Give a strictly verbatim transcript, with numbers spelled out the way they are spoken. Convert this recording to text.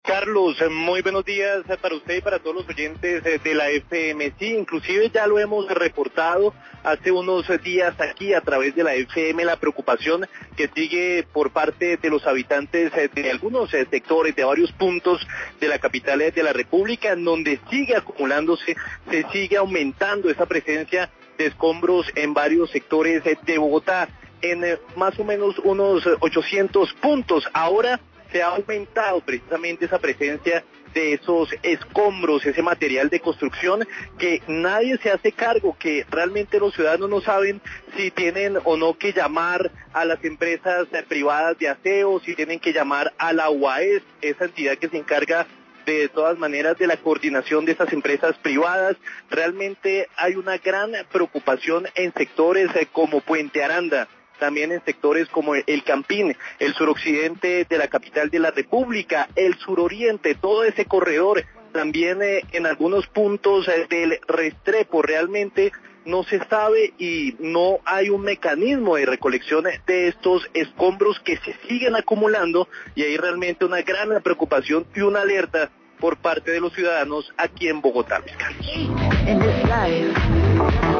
Carlos, muy buenos días para usted y para todos los oyentes de la F M. Sí, inclusive ya lo hemos reportado hace unos días aquí a través de la F M, la preocupación que sigue por parte de los habitantes de algunos sectores, de varios puntos de la capital de la República, en donde sigue acumulándose, se sigue aumentando esa presencia de escombros en varios sectores de Bogotá, en más o menos unos ochocientos puntos. Ahora se ha aumentado precisamente esa presencia de esos escombros, ese material de construcción que nadie se hace cargo, que realmente los ciudadanos no saben si tienen o no que llamar a las empresas privadas de aseo, si tienen que llamar a la U A E S, esa entidad que se encarga de todas maneras de la coordinación de esas empresas privadas. Realmente hay una gran preocupación en sectores como Puente Aranda, también en sectores como el Campín, el suroccidente de la capital de la República, el suroriente, todo ese corredor, también eh, en algunos puntos eh, del Restrepo. Realmente no se sabe y no hay un mecanismo de recolección de estos escombros que se siguen acumulando, y hay realmente una gran preocupación y una alerta por parte de los ciudadanos aquí en Bogotá, Luis Carlos.